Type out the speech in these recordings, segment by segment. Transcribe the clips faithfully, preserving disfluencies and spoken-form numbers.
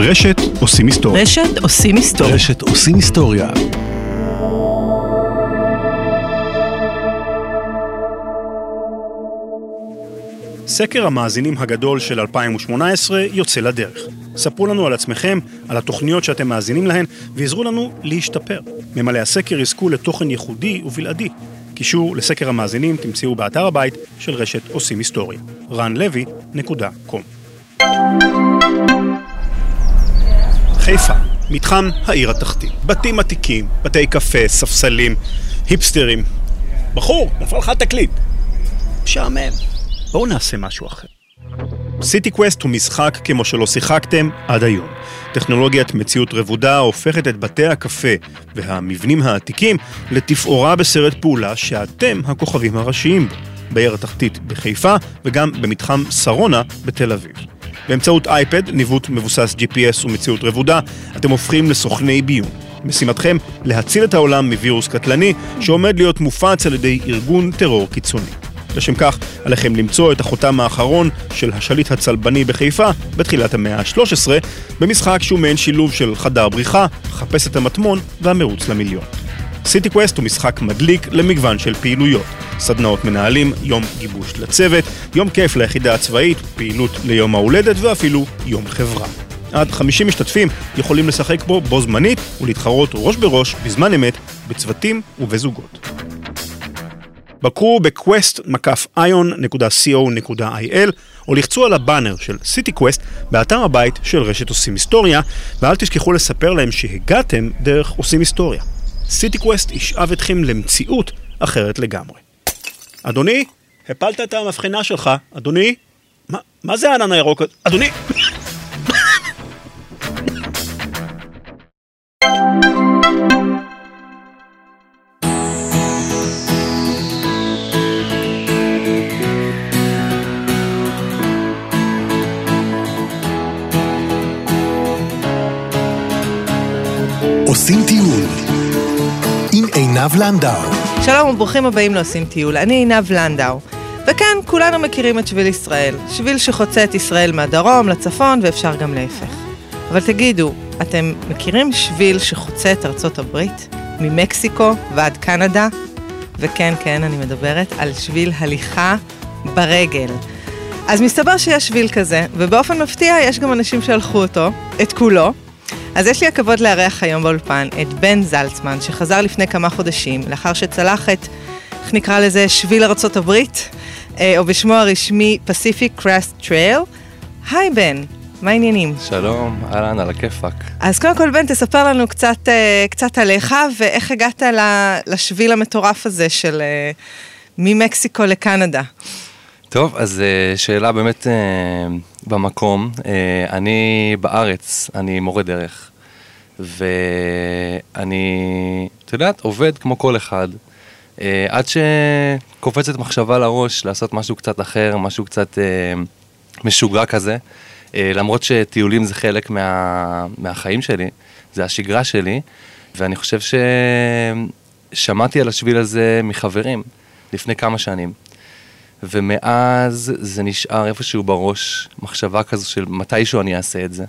רשת עושים היסטוריה. רשת עושים היסטוריה. רשת עושים היסטוריה. סקר המאזינים הגדול של אלפיים ושמונה עשרה יוצא לדרך. ספרו לנו על עצמכם, על התוכניות שאתם מאזינים להן, ועזרו לנו להשתפר. ממלא הסקר יזכו לתוכן ייחודי ובלעדי. קישור לסקר המאזינים תמצאו באתר הבית של רשת עושים היסטוריה. רן לוי נקודה קום. חיפה, מתחם העיר התחתית. בתים עתיקים, בתי קפה, ספסלים, היפסטרים. בחור, נפל לך תקליט. משעמם. בואו נעשה משהו אחר. סיטי קווסט הוא משחק כמו שלא שיחקתם עד היום. טכנולוגיית מציאות רבודה הופכת את בתי הקפה והמבנים העתיקים לתפאורה בסרט פעולה שאתם הכוכבים הראשיים בו, בעיר התחתית בחיפה וגם במתחם שרונה בתל אביב. באמצעות אייפד, ניווט מבוסס ג'י פי אס ומציאות רבודה, אתם הופכים לסוכני ביון. משימתכם להציל את העולם מווירוס קטלני שעומד להיות מופץ על ידי ארגון טרור קיצוני. לשם כך, עליכם למצוא את החותם האחרון של השליט הצלבני בחיפה בתחילת המאה ה-שלוש עשרה, במשחק שהוא מעין שילוב של חדר בריחה, חפש את המטמון והמרוץ למיליון. סיטי קווסט הוא משחק מדליק למגוון של פעילויות. סדנאות מנהלים, יום גיבוש לצוות, יום כיף ליחידה הצבאית, פעילות ליום ההולדת ואפילו יום חברה. עד חמישים משתתפים יכולים לשחק בו בו זמנית ולהתחרות ראש בראש בזמן אמת בצוותים ובזוגות. בקרו בקווסט מקף איון נקודה סי או נקודה איי אל או לחצו על הבאנר של סיטי קווסט באתר הבית של רשת עושים היסטוריה, ואל תשכחו לספר להם שהגעתם דרך עושים היסטוריה. סיטי קווסט ישאב אתכם למציאות אחרת לגמרי. אדוני, הפלת את המבחנה שלך. אדוני, מה, מה זה הענן הירוק? אדוני... עושים טיול עם עינב לנדאו. שלום וברוכים הבאים לעושים טיול, אני עינב לנדאו. וכאן כולנו מכירים את שביל ישראל, שביל שחוצה את ישראל מהדרום לצפון ואפשר גם להפך. אבל תגידו, אתם מכירים שביל שחוצה את ארצות הברית? ממקסיקו ועד קנדה? וכן, כן, אני מדברת על שביל הליכה ברגל. אז מסתבר שיש שביל כזה, ובאופן מפתיע יש גם אנשים שהלכו אותו, את כולו. אז יש לי הכבוד לארח היום באולפן את בן זלצמן, שחזר לפני כמה חודשים, לאחר שצלח את, איך נקרא לזה, שביל ארצות הברית, או בשמו הרשמי Pacific Crest Trail. היי בן, מה העניינים? שלום, אהלן, על הכיפק. אז קודם כל בן, תספר לנו קצת, קצת עליך, ואיך הגעת לשביל המטורף הזה של ממקסיקו לקנדה. טוב, אז שאלה באמת במקום. אני בארץ, אני מורה דרך, ואני, אתה יודעת, עובד כמו כל אחד, עד שקופצת מחשבה לראש לעשות משהו קצת אחר, משהו קצת משוגע כזה, למרות שטיולים זה חלק מה, מהחיים שלי, זה השגרה שלי, ואני חושב ששמעתי על השביל הזה מחברים לפני כמה שנים. ומאז זה נשאר איפשהו בראש, מחשבה כזו של מתישהו אני אעשה את זה.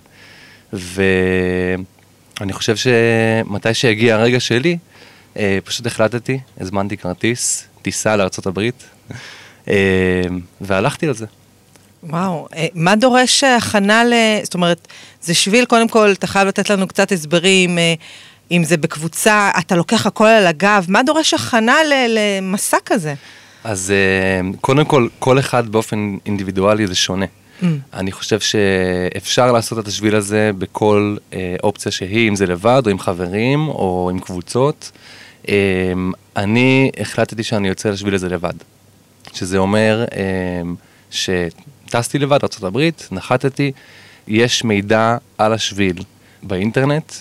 ואני חושב שמתי שהגיע הרגע שלי, פשוט החלטתי, הזמנתי כרטיס, טיסה לארצות הברית, והלכתי על זה. וואו, מה דורש הכנה ל... זאת אומרת, זה שביל, קודם כל, אתה חייב לתת לנו קצת הסברים, אם זה בקבוצה, אתה לוקח הכל על הגב, מה דורש הכנה למסע כזה? אז קודם כל, כל אחד באופן אינדיבידואלי זה שונה. Mm. אני חושב שאפשר לעשות את השביל הזה בכל אה, אופציה שהיא, אם זה לבד או עם חברים או עם קבוצות. אה, אני החלטתי שאני יוצא לשביל הזה לבד. שזה אומר אה, שטסתי לבד לארצות הברית, נחתתי, יש מידע על השביל באינטרנט,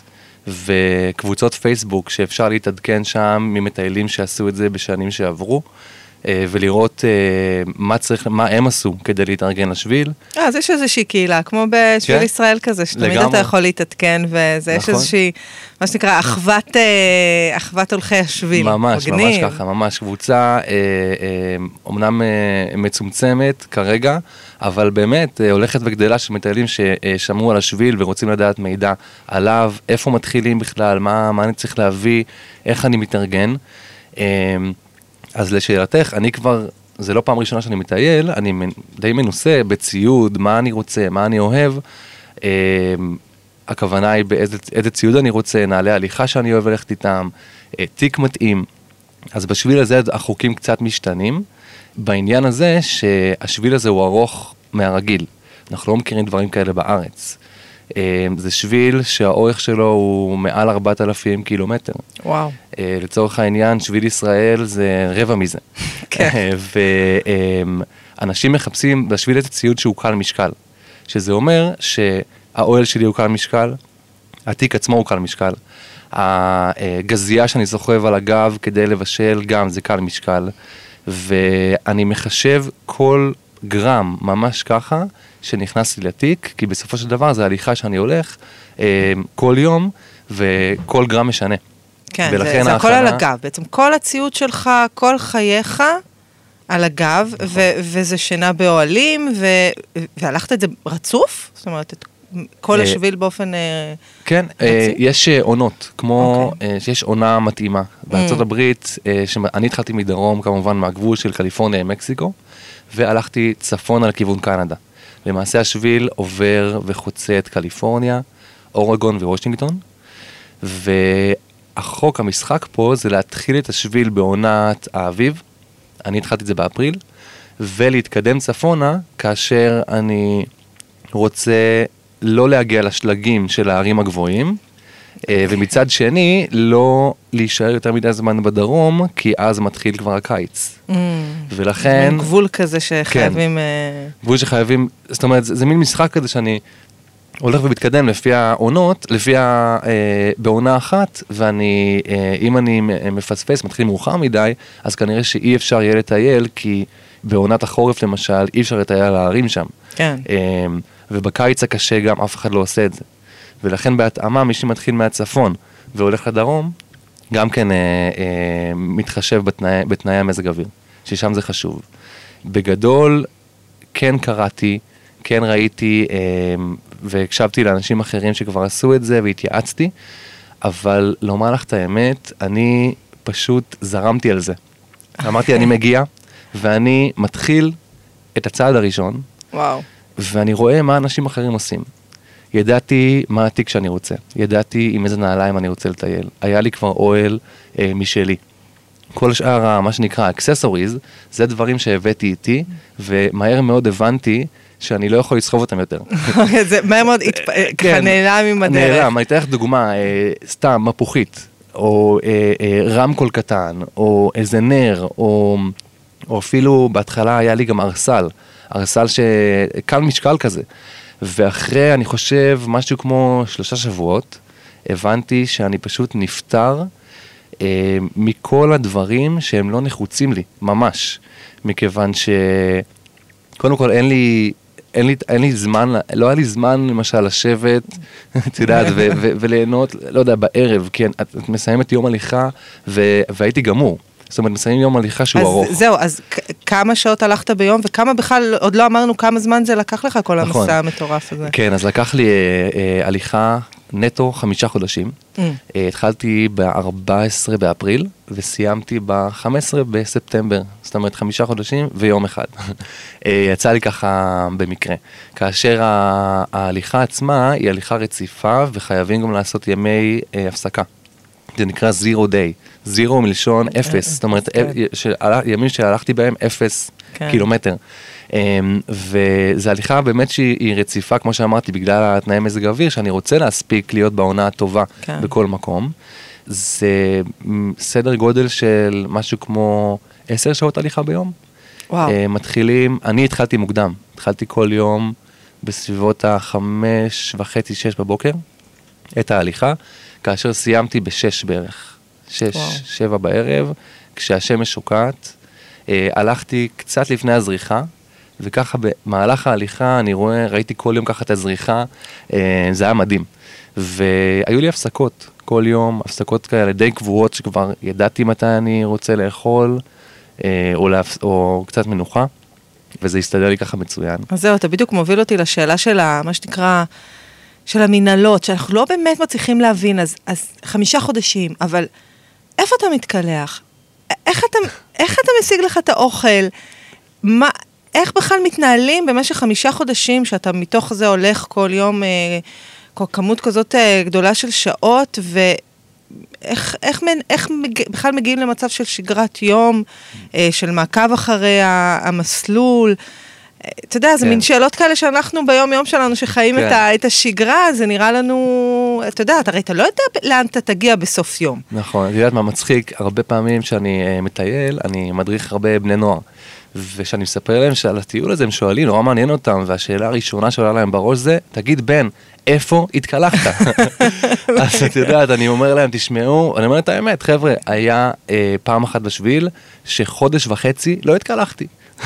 וקבוצות פייסבוק שאפשר להתעדכן שם ממטיילים שעשו את זה בשנים שעברו. ולראות מה צריך, מה הם עשו כדי להתארגן לשביל. אה, אז יש איזושהי קהילה, כמו בשביל כן? ישראל כזה, שתמיד לגמרי. אתה יכול להתעתקן, וזה נכון. יש איזושהי, מה שנקרא, אחוות, אחוות הולכי השביל. ממש, מגניב. ממש ככה, ממש קבוצה, אומנם מצומצמת כרגע, אבל באמת הולכת וגדלה של מטיילים ששמעו על השביל ורוצים לדעת מידע עליו, איפה מתחילים בכלל, מה, מה אני צריך להביא, איך אני מתארגן. אז לשאלתך, אני כבר, זה לא פעם ראשונה שאני מטייל, אני די מנוסה בציוד, מה אני רוצה, מה אני אוהב. הכוונה היא באיזה ציוד אני רוצה, נעלי הליכה שאני אוהב ללכת איתם, תיק מתאים. אז בשביל הזה החוקים קצת משתנים. בעניין הזה שהשביל הזה הוא ארוך מהרגיל. אנחנו לא מכירים דברים כאלה בארץ. זה שביל שהאורך שלו הוא מעל ארבעת אלפים קילומטר. וואו. לצורך העניין, שביל ישראל זה רבע מזה. כן. ואנשים מחפשים בשביל את הציוד שהוא קל משקל. שזה אומר שהאוהל שלי הוא קל משקל, התיק עצמו הוא קל משקל, הגזייה שאני סוחב על הגב כדי לבשל גם זה קל משקל, ואני מחשב כל גרם ממש ככה, שנכנס לי לתיק, כי בסופו של דבר זה הליכה שאני הולך אה, כל יום, וכל גרם משנה. כן, זה, זה ההכנה... הכל על הגב. בעצם כל הציוד שלך, כל חייך על הגב, נכון. ו- וזה שינה באוהלים, ו- והלכת את זה רצוף? זאת אומרת, את כל אה, השביל באופן... אה, כן, אה, יש עונות, כמו okay. אה, שיש עונה מתאימה. בארצות mm. הברית, אה, שאני התחלתי מדרום, כמובן מהגבול של קליפורניה, מקסיקו, והלכתי צפון על כיוון קנדה. למעשה השביל עובר וחוצה את קליפורניה, אורגון ווושינגטון, והחוק, המשחק פה זה להתחיל את השביל בעונת האביב, אני התחלתי את זה באפריל, ולהתקדם צפונה כאשר אני רוצה לא להגיע לשלגים של הערים הגבוהים, ומצד שני, לא להישאר יותר מדי זמן בדרום, כי אז מתחיל כבר הקיץ. ולכן... גבול כזה שחייבים... גבול שחייבים... זאת אומרת, זה מין משחק כזה שאני הולך ומתקדם לפי העונות, לפי בעונה אחת, ואני, אם אני מפספס, מתחיל מאוחר מדי, אז כנראה שאי אפשר יהיה לטייל, כי בעונת החורף למשל, אי אפשר לטייל על הערים שם. כן. ובקיץ הקשה גם אף אחד לא עושה את זה. ולכן בהתאמה, מי שמתחיל מהצפון והולך לדרום, גם כן אה, אה, מתחשב בתנאי, בתנאי המזג אוויר, ששם זה חשוב. בגדול, כן קראתי, כן ראיתי, אה, והקשבתי לאנשים אחרים שכבר עשו את זה, והתייעצתי, אבל לומר לך את האמת, אני פשוט זרמתי על זה. אמרתי, אני מגיע, ואני מתחיל את הצעד הראשון, וואו. ואני רואה מה אנשים אחרים עושים. ידעתי מה התיק שאני רוצה, ידעתי עם איזה נעליים אני רוצה לטייל, היה לי כבר אוהל אה, משלי. כל שאר, מה שנקרא, accessories, זה דברים שהבאתי איתי, ומהר מאוד הבנתי שאני לא יכול לסחוב אותם יותר. זה מהר מאוד ככה נעלם עם הדרך. נעלם, אני אתן לך דוגמה, סתם, מפוחית, או רמקול קטן, או איזה נר, או אפילו בהתחלה היה לי גם ארסל, ארסל שקל משקל כזה. ואחרי, אני חושב, משהו כמו שלושה שבועות, הבנתי שאני פשוט נפטר אה, מכל הדברים שהם לא נחוצים לי, ממש. מכיוון ש... קודם כל, אין לי, אין לי, אין לי זמן, לא היה לי זמן, למשל, לשבת, את יודעת, ו- ו- וליהנות, לא יודע, בערב, כי את, את מסיימת יום הליכה, ו- והייתי גמור. זאת אומרת, מסיים יום הליכה שהוא אז ארוך. זהו, אז כמה שעות הלכת ביום, וכמה בכלל, עוד לא אמרנו כמה זמן זה לקח לך, כל נכון. המסע המטורף הזה. כן, אז לקח לי אה, אה, הליכה נטו חמישה חודשים. Mm. אה, התחלתי ב-ארבעה עשר באפריל, וסיימתי ב-חמישה עשר בספטמבר. זאת אומרת, חמישה חודשים ויום אחד. אה, יצא לי ככה במקרה. כאשר ההליכה עצמה היא הליכה רציפה, וחייבים גם לעשות ימי אה, הפסקה. זה נקרא zero day. זירו מלשון אפס, זאת אומרת, ימים שהלכתי בהם אפס קילומטר. וזו הליכה באמת שהיא רציפה, כמו שאמרתי, בגלל התנאי מזג האוויר, שאני רוצה להספיק להיות בעונה הטובה בכל מקום. זה סדר גודל של משהו כמו עשר שעות הליכה ביום. מתחילים, אני התחלתי מוקדם, התחלתי כל יום בסביבות החמש וחצי, שש בבוקר, את ההליכה, כאשר סיימתי בשש בערך. שש, וואו. שבע בערב, כשהשמש שוקעת, אה, הלכתי קצת לפני הזריחה, וככה במהלך ההליכה אני רואה, ראיתי כל יום ככה את הזריחה, אה, זה היה מדהים. והיו לי הפסקות, כל יום, הפסקות כאלה די קבועות שכבר ידעתי מתי אני רוצה לאכול, אה, או, להפס... או קצת מנוחה, וזה הסתדר לי ככה מצוין. אז זהו, אתה בדיוק מוביל אותי לשאלה של מה שנקרא, של המנהלות, שאנחנו לא באמת מצליחים להבין, אז, אז חמישה חודשים, אבל איפה אתה מתקלח? איך אתה, איך אתה משיג לך את האוכל? מה, איך בכלל מתנהלים במשך חמישה חודשים, שאתה מתוך זה הולך כל יום, אה, כל כמות כזאת אה, גדולה של שעות, ואיך איך, איך מג, בכלל מגיעים למצב של שגרת יום, אה, של מעקב אחרי המסלול, אתה יודע, זה מין שאלות כאלה שאנחנו ביום יום שלנו שחיים את השגרה, זה נראה לנו, אתה יודע, הרי אתה לא יודע לאן אתה תגיע בסוף יום. נכון, אתה יודעת מה מצחיק, הרבה פעמים שאני מטייל, אני מדריך הרבה בני נוער, ושאני מספר להם שעל הטיול הזה הם שואלים, נורא מעניין אותם, והשאלה הראשונה שעולה להם בראש זה, תגיד בן, איפה התקלחת? אז את יודעת, אני אומר להם, תשמעו, אני אומר את האמת, חבר'ה, היה פעם אחת בשביל, שחודש וחצי לא התקלחתי.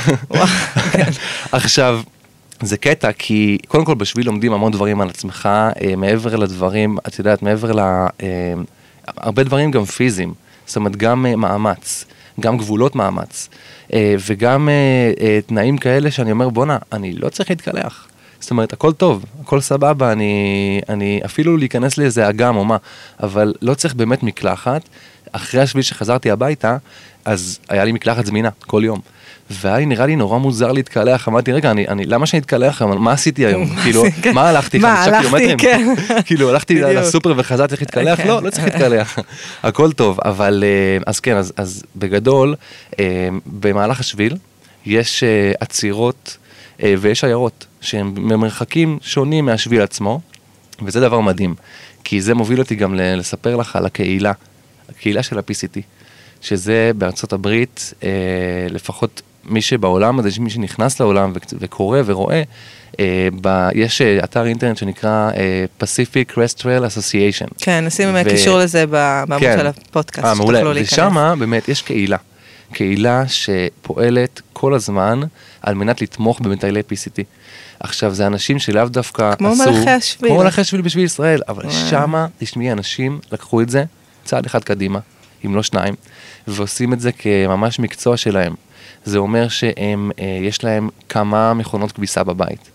עכשיו, זה קטע, כי קודם כל בשביל לומדים המון דברים על עצמך, מעבר לדברים, את יודעת, מעבר ל... הרבה דברים גם פיזיים, זאת אומרת, גם מאמץ, גם גבולות מאמץ, וגם תנאים כאלה שאני אומר, בונה, אני לא צריך להתקלח. זאת אומרת, הכל טוב, הכל סבבה, אני, אני אפילו להיכנס לאיזה אגם או מה, אבל לא צריך באמת מקלחת. אחרי השביל שחזרתי הביתה, אז היה לי מקלחת זמינה כל יום. והיה לי נראה לי נורא מוזר להתקלח, אמרתי, רגע, אני, אני, למה שאני אתקלח? מה עשיתי היום? כאילו, מה הלכתי? מה, הלכתי, כן. כאילו, הלכתי לסופר וחזרתי איך להתקלח? לא, לא צריך להתקלח. הכל טוב, אבל, אז כן, אז, אז בגדול, במהלך השביל, יש עצירות ויש עיירות, שהם במרחקים שונים מהשביל עצמו, וזה דבר מדהים, כי זה מוביל אותי גם לספר לך על הקהילה, הקהילה של ה-פי סי טי, שזה בארצות הברית, אה, לפחות מי שבעולם הזה, מי שנכנס לעולם וקורא ורואה, אה, ב, יש אתר אינטרנט שנקרא אה, Pacific Crest Trail Association. כן, נשים ו... קישור לזה בעמוד כן. של הפודקאסט, אה, מעולה, ושמה באמת יש קהילה, קהילה שפועלת כל הזמן על מנת לתמוך במטיילי פי סי טי. עכשיו, זה אנשים שלאו דווקא כמו עשו... כמו מלאכי השביל. כמו מלאכי השביל בשביל ישראל, אבל וואו. שמה, תשמעי, אנשים לקחו את זה צעד אחד קדימה, אם לא שניים, ועושים את זה כממש מקצוע שלהם. זה אומר שהם, יש להם כמה מכונות כביסה בבית,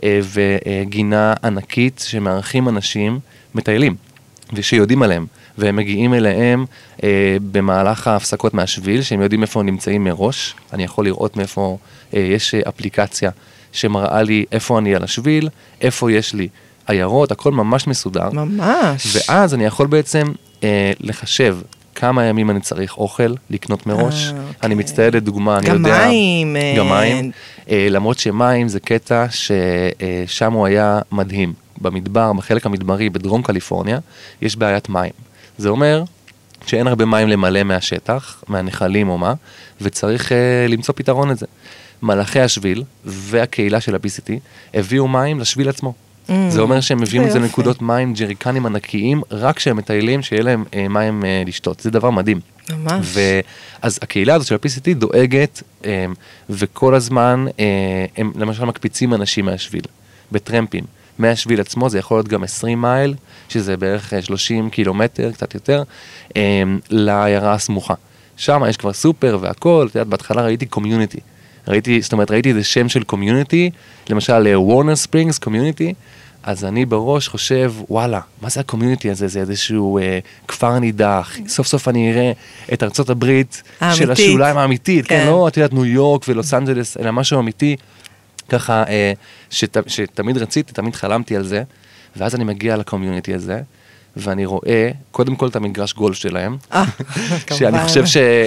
וגינה ענקית שמארחים אנשים מטיילים, ושיודעים עליהם, והם מגיעים אליהם אה, במהלך ההפסקות מהשביל, שהם יודעים איפה הם נמצאים מראש. אני יכול לראות מאיפה אה, יש אפליקציה שמראה לי איפה אני על השביל, איפה יש לי עיירות, הכל ממש מסודר. ממש. ואז אני יכול בעצם אה, לחשב כמה ימים אני צריך אוכל, לקנות מראש. אה, אוקיי. אני מצטער לדוגמה, אני יודע... גם מים. גם מים. אה, למרות שמים זה קטע ששם הוא היה מדהים. במדבר, בחלק המדברי, בדרום קליפורניה, יש בעיית מים. זה אומר שאין הרבה מים למלא מהשטח, מהנחלים או מה, וצריך uh, למצוא פתרון לזה. מלאכי השביל והקהילה של ה-פי סי טי הביאו מים לשביל עצמו. Mm, זה אומר שהם מביאים את זה לנקודות מים, ג'ריקנים ענקיים, רק שהם מטיילים שיהיה להם uh, מים uh, לשתות. זה דבר מדהים. ממש. ואז הקהילה הזאת של ה-פי סי טי דואגת, um, וכל הזמן uh, הם למשל מקפיצים אנשים מהשביל, בטרמפים. מהשביל עצמו, זה יכול להיות גם עשרים מייל, שזה בערך שלושים קילומטר, קצת יותר, לעיירה הסמוכה. שם יש כבר סופר והכל, את יודעת, בהתחלה ראיתי קומיוניטי. ראיתי, זאת אומרת, ראיתי איזה שם של קומיוניטי, למשל, וורנר ספרינגס קומיוניטי, אז אני בראש חושב, וואלה, מה זה הקומיוניטי הזה? זה איזשהו אה, כפר נידח, סוף סוף אני אראה את ארצות הברית האמיתית. של השוליים האמיתית, כן. כן, לא, את יודעת, ניו יורק ולוס אנג'לס, אלא משהו אמיתי, ככה, אה, שת, שתמיד רציתי, תמיד חלמתי על זה, ואז אני מגיע לקומיוניטי הזה, ואני רואה, קודם כל את המגרש גולף שלהם, שאני חושב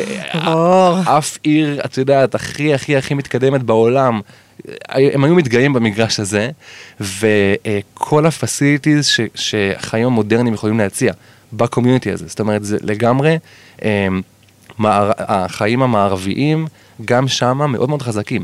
שאף עיר, את יודעת, הכי הכי הכי מתקדמת בעולם, הם היו מתגאים במגרש הזה, וכל הפסיליטיז שחיים המודרניים יכולים להציע, בקומיוניטי הזה, זאת אומרת, זה לגמרי, החיים המערביים, גם שם מאוד מאוד חזקים.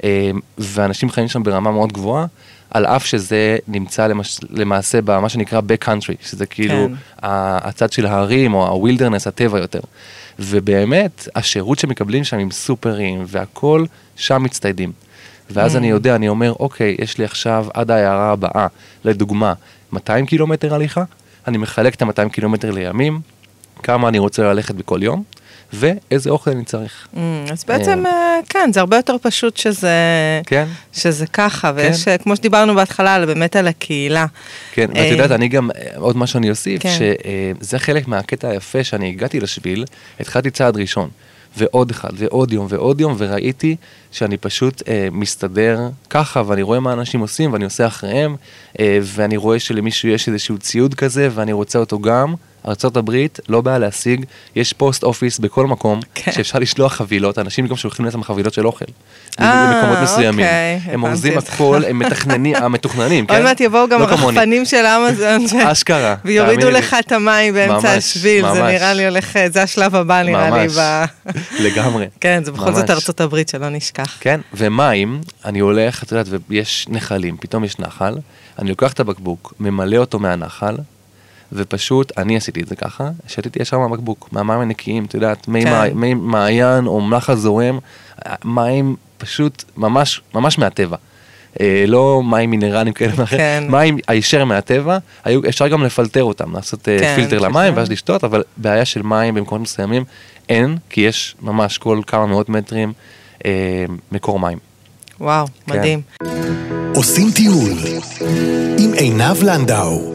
ואנשים חיים שם ברמה מאוד גבוהה, על אף שזה נמצא למש... למעשה במה שנקרא back country, שזה כאילו כן. הצד של ההרים או הווילדרנס, הטבע יותר. ובאמת, השירות שמקבלים שם עם סופרים והכל, שם מצטיידים. ואז mm. אני יודע, אני אומר, אוקיי, יש לי עכשיו עד העיירה הבאה, לדוגמה, מאתיים קילומטר הליכה, אני מחלק את ה-מאתיים קילומטר לימים, כמה אני רוצה ללכת בכל יום, ואיזה אוכל אני צריך. אז בעצם, כן, זה הרבה יותר פשוט שזה ככה, ויש, כמו שדיברנו בהתחלה, באמת על הקהילה. כן, ואת יודעת, אני גם, עוד מה שאני אוסיף, שזה חלק מהקטע היפה שאני הגעתי לשביל, התחלתי צעד ראשון, ועוד אחד, ועוד יום, ועוד יום, וראיתי שאני פשוט מסתדר ככה, ואני רואה מה אנשים עושים, ואני עושה אחריהם, ואני רואה שלמישהו יש איזשהו ציוד כזה, ואני רוצה אותו גם, ארצות הברית לא באה להשיג, יש פוסט אופיס בכל מקום, כן. שאפשר לשלוח חבילות, אנשים גם שולחים לעצם חבילות של אוכל, למקומות מסוימים. הם אורזים הכל, הם מתכננים, המתוכננים, כן? עוד מעט יבואו גם הרחפנים של אמזון, אשכרה. ויורידו לך את המים באמצע השביל, זה נראה לי הולך, זה השלב הבא נראה לי. לגמרי. כן, זה בכל זאת ארצות הברית שלא נשכח. כן, ומים, אני הולך, את יודעת, ויש נחלים, פתאום יש נחל, אני לוקח את הבקבוק, ממלא אותו מהנחל, ופשוט, אני עשיתי את זה ככה, שתיתי ישר מהבקבוק, מהמים הנקיים, אתה יודעת, מי מעיין או נחל זורם, מים פשוט ממש, ממש מהטבע. לא מים מינרלים כאלה ואחרים, מים הישר מהטבע, אפשר גם לפלטר אותם, לעשות פילטר למים ואז לשתות, אבל בעיה של מים במקומות מסוימים אין, כי יש ממש כל כמה מאות מטרים מקור מים. וואו, מדהים. עושים טיול עם עינב לנדאו.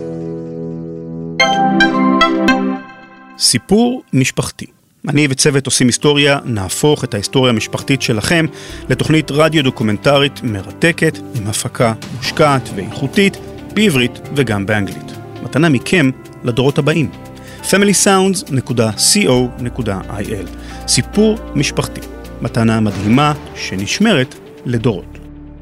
סיפור משפחתי. אני וצוות עושים היסטוריה נהפוך את ההיסטוריה המשפחתית שלכם לתוכנית רדיו דוקומנטרית מרתקת עם הפקה מושקעת ואיכותית בעברית וגם באנגלית. מתנה מכם לדורות הבאים. פמילי סאונדס דוט קו דוט איי אל. סיפור משפחתי. מתנה מדהימה שנשמרת לדורות.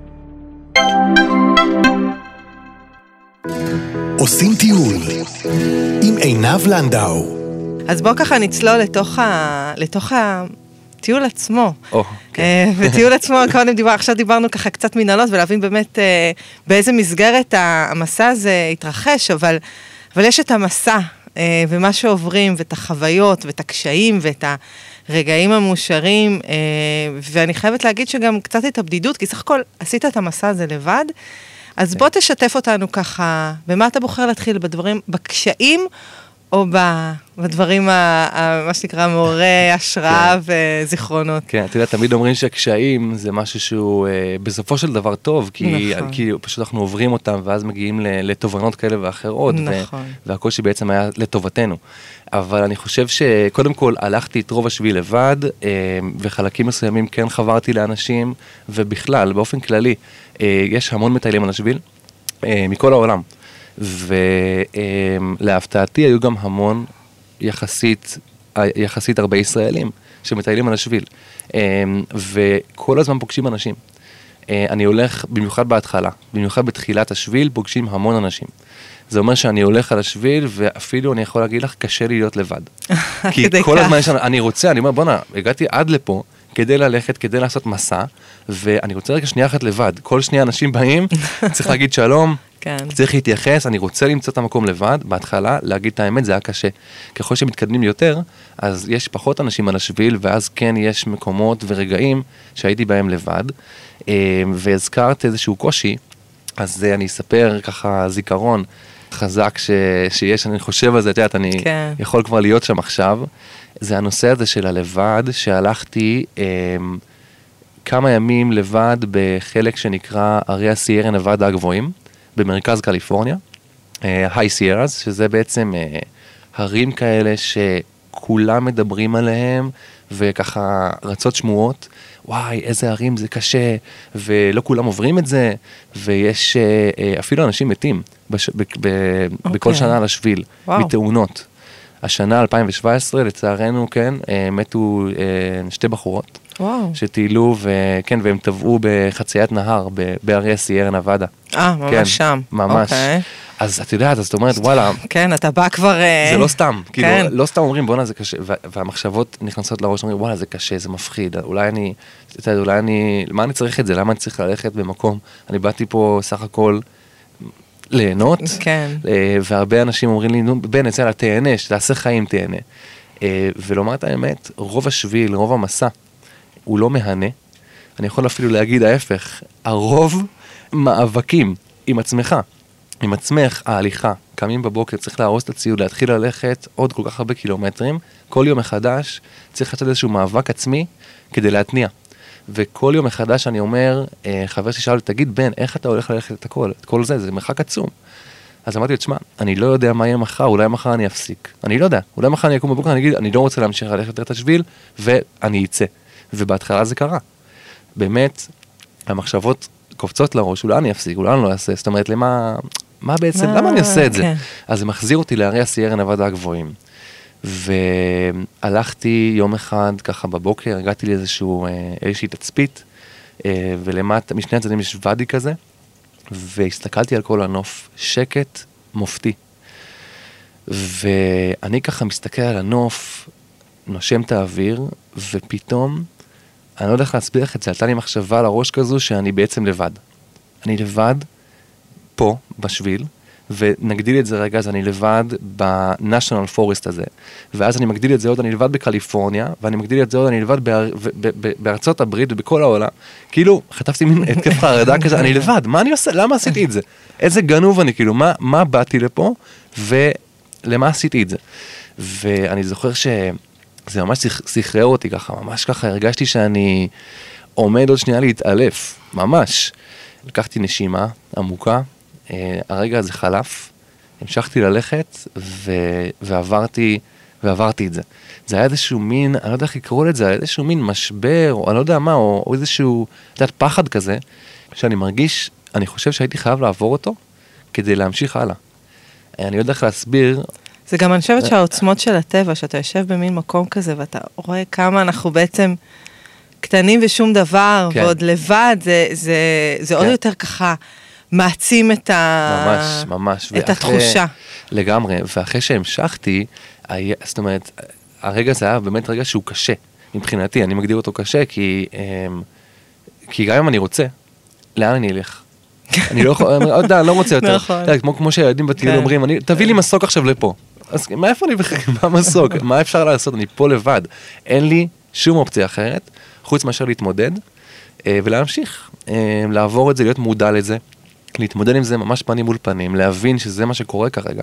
עושים טיול עם עינב לנדאו. אז בואו ככה נצלול לתוך, ה... לתוך הטיול עצמו. Oh, okay. וטיול עצמו, קודם דיבר, עכשיו דיברנו ככה קצת מנהלות, ולהבין באמת באיזה מסגרת המסע הזה התרחש, אבל, אבל יש את המסע, ומה שעוברים, ואת החוויות, ואת הקשיים, ואת הרגעים המאושרים, ואני חייבת להגיד שגם קצת את הבדידות, כי סך הכל עשית את המסע הזה לבד, אז בוא תשתף אותנו ככה, במה אתה בוחר להתחיל, בדברים, בקשיים, או בדברים, מה שנקרא, מעוררי השראה וזיכרונות. כן, אתה יודע, תמיד אומרים שהקשיים זה משהו שהוא בסופו של דבר טוב, כי פשוט אנחנו עוברים אותם, ואז מגיעים לתובנות כאלה ואחרות, והקושי בעצם היה לטובתנו. אבל אני חושב שקודם כל הלכתי את רוב השביל לבד, וחלקים מסוימים כן חברתי לאנשים, ובכלל, באופן כללי, יש המון מטיילים על השביל, מכל העולם. ולהפתעתי היו גם המון יחסית, יחסית הרבה ישראלים שמטיילים על השביל, וכל הזמן פוגשים אנשים. אני הולך במיוחד בהתחלה, במיוחד בתחילת השביל פוגשים המון אנשים. זה אומר שאני הולך על השביל, ואפילו אני יכול להגיד לך, קשה לי להיות לבד. כי כל הזמן יש, אני רוצה, אני אומר, בונה, הגעתי עד לפה, כדי ללכת, כדי לעשות מסע, ואני רוצה רגע שנייה אחת לבד. כל שנייה אנשים באים, צריך להגיד שלום, כן. צריך להתייחס, אני רוצה למצוא את המקום לבד, בהתחלה, להגיד את האמת, זה היה קשה. ככל שמתקדמים יותר, אז יש פחות אנשים על השביל, ואז כן יש מקומות ורגעים שהייתי בהם לבד, והזכרת איזשהו קושי, אז אני אספר ככה זיכרון חזק ש... שיש, אני חושב על זה, את יודעת, אני כן. יכול כבר להיות שם עכשיו, זה הנושא הזה של הלבד, שהלכתי אה, כמה ימים לבד בחלק שנקרא ערי הסיירה נבדה הגבוהים, במרכז קליפורניה, היי סיירס, שזה בעצם אה, הרים כאלה שכולם מדברים עליהם, וככה רצות שמועות, וואי, איזה הרים זה קשה, ולא כולם עוברים את זה, ויש אה, אפילו אנשים מתים בש... ב... ב... okay. בכל שנה על השביל, wow. מתאונות. השנה אלפיים שבע עשרה, לצערנו, כן, מתו שתי בחורות, וואו. שטיילו, וכן, והם טבעו בחציית נהר, בערי הסיירה נבדה. אה, ממש כן, שם. ממש. אוקיי. אז את יודעת, אז את אומרת, וואלה. כן, אתה בא כבר... זה לא סתם, כאילו, לא סתם אומרים, בוא'נה, זה קשה, והמחשבות נכנסות לראש, אומרים, וואלה, זה קשה, זה מפחיד, אולי אני אתה יודע, אולי אני, למה אני צריך את זה? למה אני צריך ללכת במקום? אני באתי פה סך הכל ליהנות, כן. והרבה אנשים אומרים לי, נו, בן, יצא לה, תהנה, שתעשה חיים, תהנה. ולומר את האמת, רוב השביל, רוב המסע, הוא לא מהנה. אני יכול אפילו להגיד ההפך, הרוב מאבקים עם עצמך, עם עצמך, ההליכה, קמים בבוקר, צריך להרוס את הציוד, להתחיל ללכת עוד כל כך הרבה קילומטרים, כל יום מחדש צריך לעשות איזשהו מאבק עצמי כדי להתניע. וכל יום מחדש אני אומר, חבר ששאל, תגיד בן, איך אתה הולך ללכת את הכל? את כל זה, זה מרחק עצום. אז אמרתי, תשמע, אני לא יודע מה יהיה מחר, אולי מחר אני אפסיק. אני לא יודע, אולי מחר אני אקום בבוקר, אני אגיד, אני לא רוצה להמשיך ללכת את השביל, ואני אצא. ובהתחלה זה קרה. באמת, המחשבות קופצות לראש, אולי אני אפסיק, אולי אני לא אעשה, זאת אומרת, למה, מה בעצם, למה אני עושה את זה? אז זה מחזיר אותי להרי הסיירה נבדה הגבוהים. והלכתי יום אחד ככה בבוקר, הגעתי לאיזשהו, איזושהי תצפית, ולמטה, משני הצדדים יש ודי כזה, והסתכלתי על כל הנוף, שקט מופתי. ואני ככה מסתכל על הנוף, נושם את האוויר, ופתאום, אני לא יודע איך להסביר את זה, עלתה לי מחשבה על הראש כזו שאני בעצם לבד. אני לבד פה, בשביל, ונגדיל את זה רגע, אז אני לבד בנשיונל פורסט הזה, ואז אני מגדיל את זה עוד, אני לבד בקליפורניה, ואני מגדיל את זה עוד, אני לבד באר... ב... ב... בארצות הברית ובכל העולם, כאילו, חטפתי מין התקף חרדה כזה, אני לבד, מה אני עושה? למה עשיתי את זה? איזה גנוב אני, כאילו, מה, מה באתי לפה, ולמה עשיתי את זה? ואני זוכר שזה ממש סחרר אותי ככה, ממש ככה, הרגשתי שאני עומד עוד שנייה להתעלף, ממש. לקחתי נשימה עמוקה, Uh, הרגע הזה חלף, המשכתי ללכת ו... ועברתי, ועברתי את זה. זה היה איזשהו מין, אני לא יודע איך לקרוא את זה, היה איזשהו מין משבר, או אני לא יודע מה, או, או איזשהו, את יודעת, פחד כזה, שאני מרגיש, אני חושב שהייתי חייב לעבור אותו, כדי להמשיך הלאה. אני לא יודע איך להסביר. זה גם אני חושבת שהעוצמות של הטבע, שאתה יושב במין מקום כזה, ואתה רואה כמה אנחנו בעצם קטנים ושום דבר, כן. ועוד לבד, זה, זה, זה כן. עוד יותר ככה, מעצים את, ה... ממש, ממש. את התחושה. לגמרי, ואחרי שהמשכתי, היה, זאת אומרת, הרגע הזה היה באמת רגע שהוא קשה, מבחינתי, אני מגדיר אותו קשה, כי, כי גם אם אני רוצה, לאן אני אלך? אני לא יכול, עוד לא רוצה יותר. נכון. כמו, כמו שהילדים בטיול אומרים, אני, תביא לי מסוק עכשיו לפה. אז מאיפה אני בכלל, מה מסוק? מה אפשר לעשות? אני פה לבד. אין לי שום אופציה אחרת, חוץ מאשר להתמודד, ולהמשיך, לעבור את זה, להיות מודע לזה. להתמודד עם זה ממש פנים מול פנים, להבין שזה מה שקורה כרגע,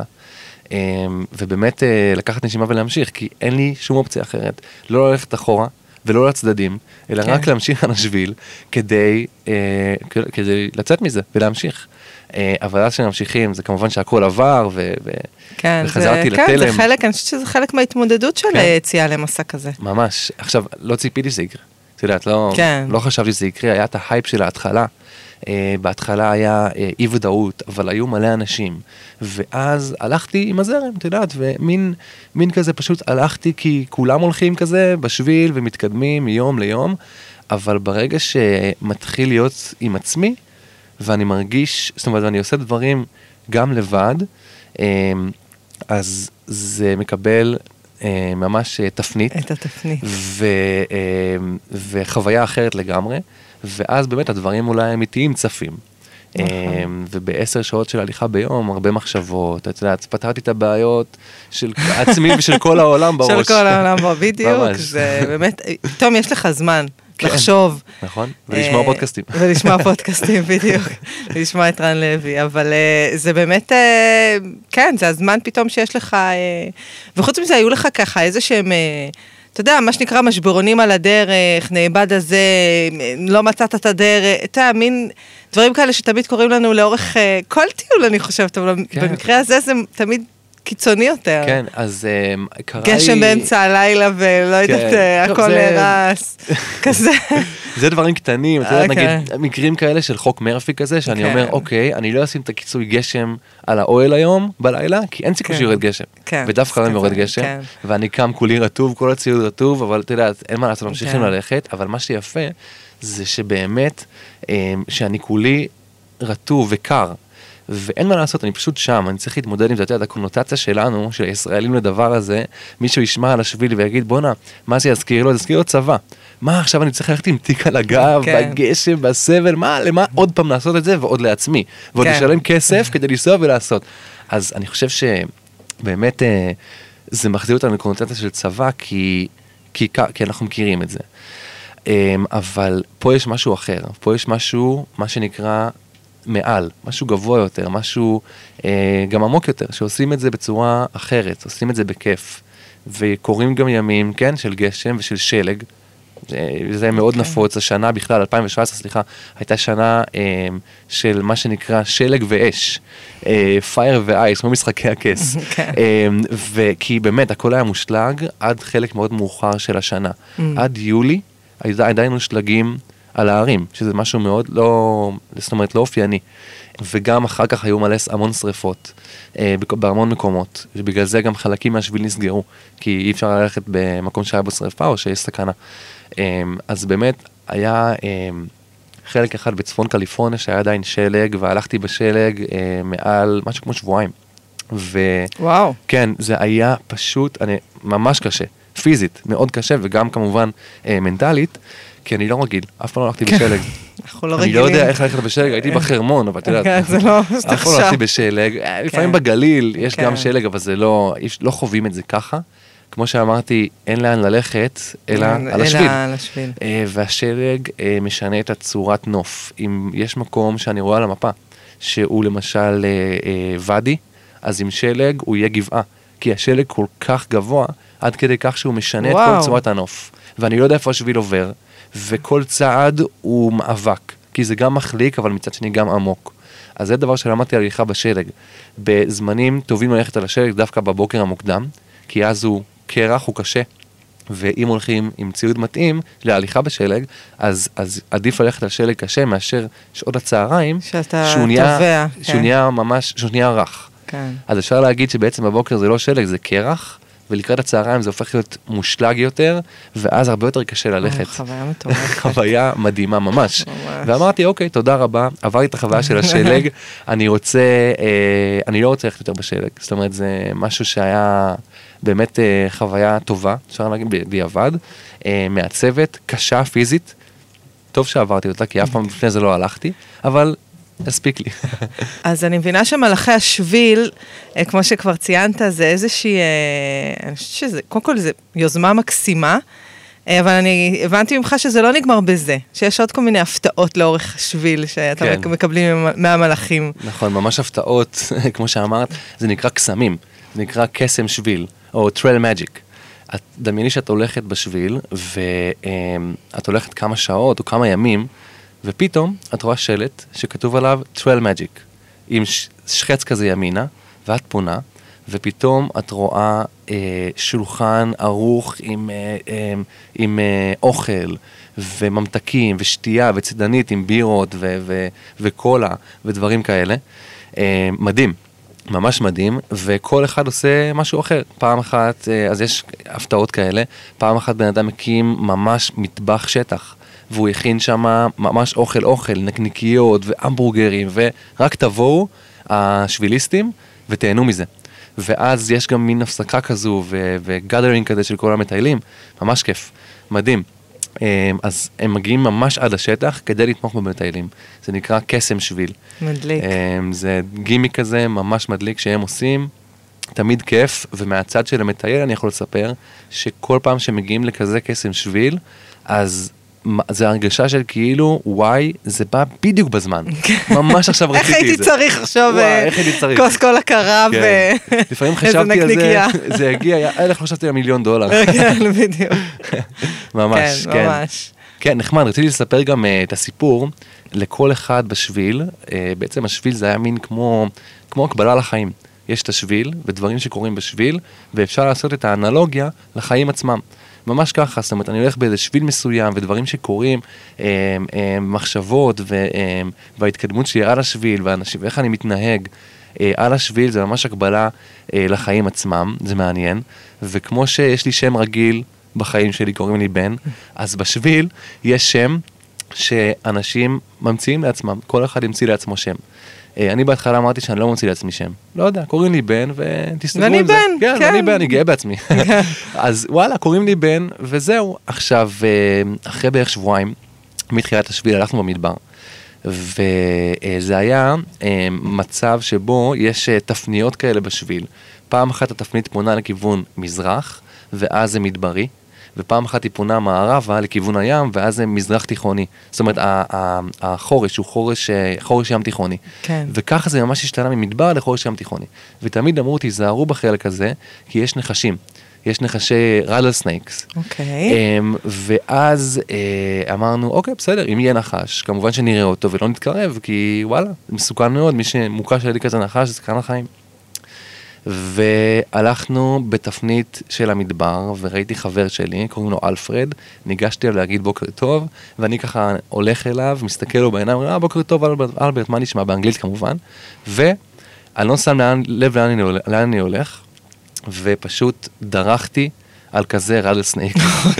ובאמת לקחת נשימה ולהמשיך, כי אין לי שום אופציה אחרת, לא ללכת אחורה ולא לצדדים, אלא רק להמשיך על השביל, כדי, כדי לצאת מזה ולהמשיך. אבל אז שנמשיכים, זה כמובן שהכל עבר, וחזרתי לתלם. כן, זה חלק, אני חושבת שזה חלק מההתמודדות של היציאה למסע כזה. ממש. עכשיו, לא ציפיתי שזה יקרה. אתה יודעת, לא חשבתי שזה יקרה, היה את ההייפ של ההתחלה, Uh, בהתחלה היה uh, אי ודאות, אבל היו מלא אנשים, ואז הלכתי עם הזרם, אתה יודעת, ומין מין כזה פשוט הלכתי, כי כולם הולכים כזה בשביל ומתקדמים מיום ליום, אבל ברגע שמתחיל להיות עם עצמי, ואני מרגיש, זאת אומרת, ואני עושה דברים גם לבד, uh, אז זה מקבל uh, ממש uh, תפנית. את התפנית. ו, uh, וחוויה אחרת לגמרי, ואז באמת הדברים אולי אמיתיים צפים. ובעשר שעות של הליכה ביום, הרבה מחשבות, את יודעת, פתרתי את הבעיות של עצמי ושל כל העולם בראש. של כל העולם בראש, בדיוק. זה באמת, תום, יש לך זמן לחשוב. נכון, ולשמוע פודקאסטים. ולשמוע פודקאסטים, בדיוק. לשמוע את רן לוי, אבל זה באמת, כן, זה הזמן פתאום שיש לך, וחוץ מזה היו לך ככה איזה שהם, אתה יודע, מה שנקרא משברונים על הדרך, נאבד הזה, לא מצאת את הדרך, אתה יודע, מין דברים כאלה שתמיד קוראים לנו לאורך כל טיול, אני חושבת, אבל כן. במקרה הזה זה תמיד קיצוני יותר. כן, אז um, קרה גשם לי... באמצע הלילה ולא יודעת, כן. הכל נרס, זה... כזה. זה דברים קטנים, אתה יודע, נגיד, מקרים כאלה של חוק מרפי כזה, שאני אומר, אוקיי, אני לא אשים את הכיסוי גשם על האוהל היום, בלילה, כי אין סיכוי שיורד גשם. ודווקא לא יורד גשם, ואני קם כולי רטוב, כל הציוד רטוב, אבל אתה יודע, אין מה לעשות, ממשיכים ללכת, אבל מה שיפה, זה שבאמת, שאני כולי רטוב וקר, ואין מה לעשות, אני פשוט שם, אני צריך להתמודד עם זה, אתה יודע, הקונוטציה שלנו, של הישראלים לדבר הזה, מישהו ישמע על השביל ויגיד, בונה, מה זה יזכיר לו? זה יזכיר לו צבא. מה עכשיו אני צריך ללכת עם תיק על הגב, בגשם, בסבל, מה, למה עוד פעם לעשות את זה ועוד לעצמי, ועוד לשלם כסף כדי לנסוע ולעשות. אז אני חושב שבאמת זה מחזיר אותנו לקונוטציה של צבא, כי, כי, כי אנחנו מכירים את זה. אבל פה יש משהו אחר, פה יש משהו, מה שנקרא מעל, משהו גבוה יותר, משהו גם עמוק יותר, שעושים את זה בצורה אחרת, עושים את זה בכיף, וקוראים גם ימים, כן, של גשם ושל שלג, זה מאוד נפוץ, השנה בכלל, אלפיים שבע עשרה, סליחה, הייתה שנה של מה שנקרא שלג ואש, פייר ואייס, כמו משחקי הכס, וכי באמת הכל היה מושלג עד חלק מאוד מאוחר של השנה, עד יולי, עדיין שלגים על הערים, שזה משהו מאוד לא, זאת אומרת, לא אופייני, וגם אחר כך היו מלא המון שריפות, בהמון מקומות, ובגלל זה גם חלקים מהשביל נסגרו, כי אי אפשר ללכת במקום שהיה בו שריפה, או שיש סכנה. אז באמת, היה חלק אחד בצפון קליפורניה, שהיה עדיין שלג, והלכתי בשלג מעל משהו כמו שבועיים. וואו. כן, זה היה פשוט, אני, ממש קשה, פיזית, מאוד קשה, וגם כמובן מנטלית, כי אני לא רגיל, אף פעם לא הלכתי בשלג. אנחנו לא רגילים. רגילים. אני לא יודע איך ללכת בשלג, הייתי בחרמון, אבל אתה יודעת. זה לא, אף פעם לא הלכתי בשלג, לפעמים בגליל יש גם שלג, אבל זה לא, לא חווים את זה ככה. כמו שאמרתי, אין לאן ללכת, אלא על השביל. אלא על השביל. והשלג משנה את הצורת נוף. אם יש מקום שאני רואה על המפה, שהוא למשל ואדי, אז עם שלג הוא יהיה גבעה. כי השלג כל כך גבוה, עד כדי כך שהוא משנה את כל צורת הנוף. ואני לא יודע איפה השביל עובר, וכל צעד הוא מאבק, כי זה גם מחליק, אבל מצד שני גם עמוק. אז זה דבר שלמדתי על הליכה בשלג. בזמנים טובים ללכת על השלג, דווקא בבוקר המוקדם, כי אז הוא קרח, הוא קשה, ואם הולכים עם ציוד מתאים להליכה בשלג, אז, אז עדיף ללכת על שלג קשה, מאשר שעות הצהריים, שאתה שהוא נהיה, תובע, שהוא כן. נהיה ממש, שהוא נהיה רך. כן. אז אפשר להגיד שבעצם בבוקר זה לא שלג, זה קרח, ולקראת הצהריים זה הופך להיות מושלג יותר, ואז הרבה יותר קשה ללכת. חוויה מטורפת. חוויה מדהימה ממש. ואמרתי, אוקיי, תודה רבה, עברתי את החוויה של השלג, אני רוצה, אני לא רוצה ללכת יותר בשלג, זאת אומרת, זה משהו שהיה באמת חוויה טובה, אפשר להגיד ביעבד, מעצבת, קשה פיזית, טוב שעברתי אותה, כי אף פעם לפני זה לא הלכתי, אבל הספיק לי. אז אני מבינה שמלאכי השביל, כמו שכבר ציינת, זה איזושהי, אני חושבת שזה, קודם כל זה יוזמה מקסימה, אבל אני הבנתי ממך שזה לא נגמר בזה, שיש עוד כל מיני הפתעות לאורך השביל, שאתה כן. מקבלים מהמלאכים. נכון, ממש הפתעות, כמו שאמרת, זה נקרא קסמים, זה נקרא קסם שביל, או טרייל מג'יק. את דמייני שאת הולכת בשביל, ואת הולכת כמה שעות או כמה ימים, ופתאום את רואה שלט שכתוב עליו טרייל מג'יק, עם שחץ כזה ימינה, ואת פונה, ופתאום את רואה אה, שולחן ערוך עם, אה, אה, עם אה, אוכל, וממתקים, ושתייה, וצידנית עם בירות, ו- ו- וקולה, ודברים כאלה. אה, מדהים. ממש מדהים, וכל אחד עושה משהו אחר. פעם אחת, אז יש הפתעות כאלה, פעם אחת בן אדם מקים ממש מטבח שטח, והוא הכין שם ממש אוכל אוכל, נקניקיות והמבורגרים, ורק תבואו השביליסטים ותהנו מזה. ואז יש גם מין הפסקה כזו, וגאדרינג כזה של כל המטיילים, ממש כיף, מדהים. אז הם מגיעים ממש עד השטח כדי לתמוך במטיילים. זה נקרא קסם שביל. מדליק. זה גימיק כזה ממש מדליק שהם עושים, תמיד כיף, ומהצד של המטייל אני יכול לספר שכל פעם שמגיעים לכזה קסם שביל, אז זה הרגשה של כאילו, וואי, זה בא בדיוק בזמן. ממש עכשיו רציתי את זה. איך הייתי צריך עכשיו כוס כל הכרה לפעמים חשבתי על זה, זה הגיע, איך חשבתי על מיליון דולר. כן, בדיוק. ממש, כן. כן, נחמד, רציתי לספר גם את הסיפור לכל אחד בשביל, בעצם השביל זה היה מין כמו הקבלה לחיים. יש את השביל ודברים שקורים בשביל, ואפשר לעשות את האנלוגיה לחיים עצמם. ממש ככה, זאת אומרת, אני הולך באיזה שביל מסוים, ודברים שקורים, אה, אה, מחשבות, ו, אה, וההתקדמות שלי על השביל, ואנשים, ואיך אני מתנהג אה, על השביל, זה ממש הקבלה אה, לחיים עצמם, זה מעניין, וכמו שיש לי שם רגיל בחיים שלי, קוראים לי בן, אז בשביל יש שם שאנשים ממציאים לעצמם, כל אחד ימציא לעצמו שם. אני בהתחלה אמרתי שאני לא ממציא לעצמי שם. לא יודע, קוראים לי בן ותסתכלו עם זה. ואני בן, כן. ואני בן, אני גאה בעצממי. אז וואלה, קוראים לי בן, וזהו. עכשיו, אחרי בערך שבועיים, מתחילת השביל, הלכנו במדבר. וזה היה מצב שבו יש תפניות כאלה בשביל. פעם אחת התפנית פונה לכיוון מזרח, ואז זה מדברי. ופעם אחת היא פונה מערבה לכיוון הים, ואז זה מזרח תיכוני. זאת אומרת, החורש הוא חורש, חורש ים תיכוני. כן. וככה זה ממש השתנה ממדבר לחורש ים תיכוני. ותמיד אמרו, תיזהרו בחלק הזה, כי יש נחשים. יש נחשי רדל סנייקס. אוקיי. ואז אמרנו, אוקיי, בסדר, אם יהיה נחש, כמובן שנראה אותו ולא נתקרב, כי וואלה, מסוכן מאוד, מי שמוקע שלי כזה נחש, זה סכנה לחיים. והלכנו בתפנית של המדבר, וראיתי חבר שלי, קוראים לו אלפרד, ניגשתי אליו להגיד בוקר טוב, ואני ככה הולך אליו, מסתכל לו בעיניים, אה, בוקר טוב, אלברט, אלברט, מה נשמע? באנגלית כמובן, ואני לא שם לב לאן אני, לאן אני הולך, ופשוט דרכתי על כזה רדל סנייק,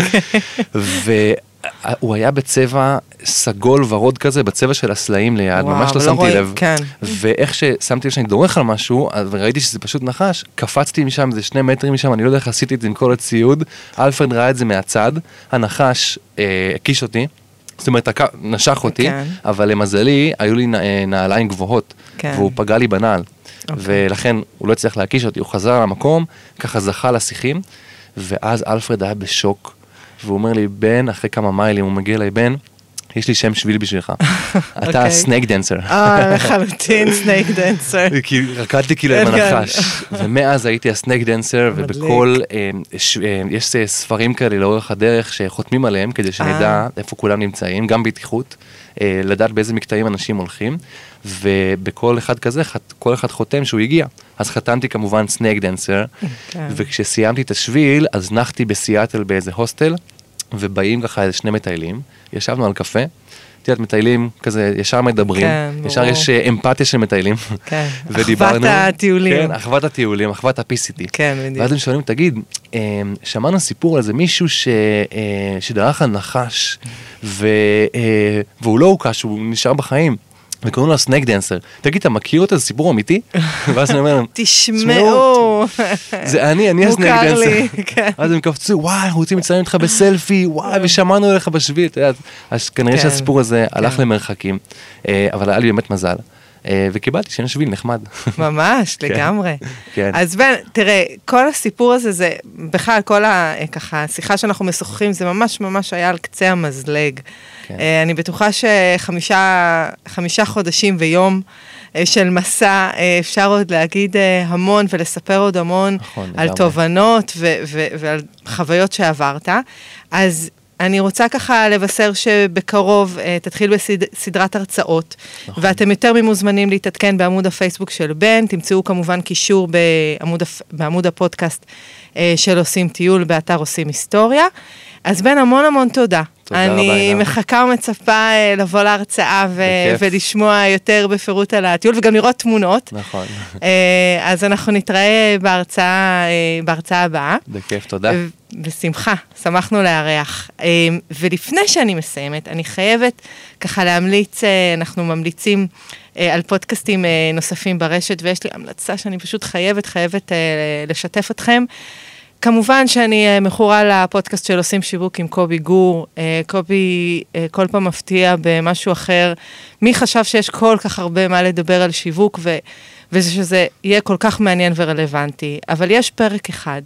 והוא היה בצבע סגול ורוד כזה, בצבע של הסלעים ליד, וואו, ממש לא שמתי רואים, לב. כן. ואיך ששמתי לב שאני דורך על משהו, וראיתי שזה פשוט נחש, קפצתי משם, זה שני מטרים משם, אני לא יודע איך עשיתי את זה עם כל הציוד, אלפרד ראה את זה מהצד, הנחש אה, הקיש אותי, זאת אומרת, נשך אותי, כן. אבל למזלי, היו לי נעליים גבוהות, כן. והוא פגע לי בנעל, אוקיי. ולכן הוא לא הצליח להקיש אותי, הוא חזר למקום, ככה זכה לשיחים, ואז אלפרד היה בשוק, והוא אומר לי, בן, אחרי כמה מיילים, הוא מגיע אליי, בן, יש לי שם שביל בשבילך. אתה סנייק דנסר. אה, לחלוטין סנייק דנסר. כי רקדתי כאילו עם הנחש. ומאז הייתי הסנייק דנסר, ובכל, יש ספרים כאלה לאורך הדרך שחותמים עליהם, כדי שנדע איפה כולם נמצאים, גם בטיחות, לדעת באיזה מקטעים אנשים הולכים, ובכל אחד כזה, כל אחד חותם שהוא הגיע. אז חתמתי כמובן סנייק דנסר, וכשסיימתי את השביל, אז נחתי בסיאטל באיזה הוסטל, ובאים ככה איזה שני מטיילים, ישבנו על קפה, תראית, מטיילים כזה, ישר מדברים, כן, ישר יש אמפתיה של מטיילים, כן, ודיברנו, אחוות הטיולים. כן, אחוות הטיולים, אחוות ה-פי סי טי. כן, בדיוק. ואז הם שואלים, תגיד, שמענו סיפור על זה, מישהו ש, שדרך על נחש, ו, והוא לא הוקש, הוא נשאר בחיים. וקוראים לו סנייק דנסר. תגיד, אתה מכיר אותו? זה סיפור אמיתי? ואז אני אומר להם, תשמעו. זה אני, אני הסנייק מוכר דנסר. לי, כן. אז הם קפצו, וואי, אנחנו רוצים לצלם איתך בסלפי, וואי, ושמענו עליך בשביל, אתה יודע, אז כנראה כן. שהסיפור הזה הלך כן. למרחקים, אבל היה לי באמת מזל. וקיבלתי שאין שביל נחמד. ממש, לגמרי. כן. אז בן, תראה, כל הסיפור הזה, זה בכלל, כל ה, ככה, השיחה שאנחנו משוחחים, זה ממש ממש היה על קצה המזלג. כן. אני בטוחה שחמישה חמישה חודשים ויום של מסע, אפשר עוד להגיד המון ולספר עוד המון נכון, על לגמרי. תובנות ו- ו- ועל חוויות שעברת. אז אני רוצה ככה לבשר שבקרוב uh, תתחיל בסדרת הרצאות, נכון. ואתם יותר ממוזמנים להתעדכן בעמוד הפייסבוק של בן, תמצאו כמובן קישור בעמוד, בעמוד הפודקאסט uh, של עושים טיול, באתר עושים היסטוריה. אז בן, המון המון תודה. תודה רבה, אני עינב. מחכה ומצפה uh, לבוא להרצאה ו- ולשמוע יותר בפירוט על הטיול, וגם לראות תמונות. נכון. Uh, אז אנחנו נתראה בהרצאה, uh, בהרצאה הבאה. בכיף, תודה. בשמחה, שמחנו לארח. ולפני שאני מסיימת, אני חייבת ככה להמליץ, אנחנו ממליצים על פודקאסטים נוספים ברשת, ויש לי המלצה שאני פשוט חייבת, חייבת לשתף אתכם. כמובן שאני מכורה לפודקאסט של עושים שיווק עם קובי גור. קובי כל פעם מפתיע במשהו אחר. מי חשב שיש כל כך הרבה מה לדבר על שיווק, ו- ושזה יהיה כל כך מעניין ורלוונטי. אבל יש פרק אחד,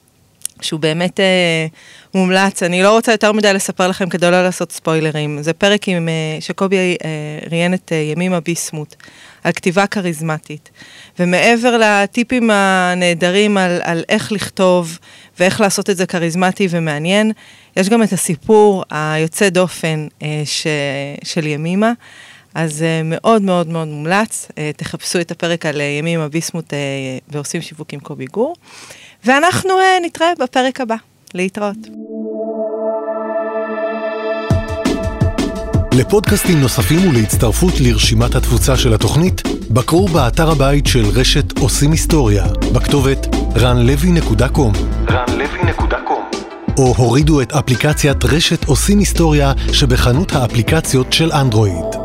שהוא באמת אה, מומלץ, אני לא רוצה יותר מדי לספר לכם כדי לא לעשות ספוילרים, זה פרק עם, אה, שקובי אה, ראיין את אה, ימימה ביסמוט, על כתיבה קריזמטית, ומעבר לטיפים הנהדרים על, על איך לכתוב, ואיך לעשות את זה קריזמטי ומעניין, יש גם את הסיפור היוצא דופן אה, ש, של ימימה, אז אה, מאוד מאוד מאוד מומלץ, אה, תחפשו את הפרק על אה, ימימה ביסמוט אה, ועושים שיווק עם קובי גור, ואנחנו uh, נתראה בפרק הבא. להתראות. לפודקאסטים נוספים ולהצטרפות לרשימת התפוצה של התוכנית, בקרו באתר הבית של רשת עושים היסטוריה, בכתובת רן לוי נקודה קום. רן לוי נקודה קום או הורידו את אפליקציית רשת עושים היסטוריה שבחנות האפליקציות של אנדרואיד.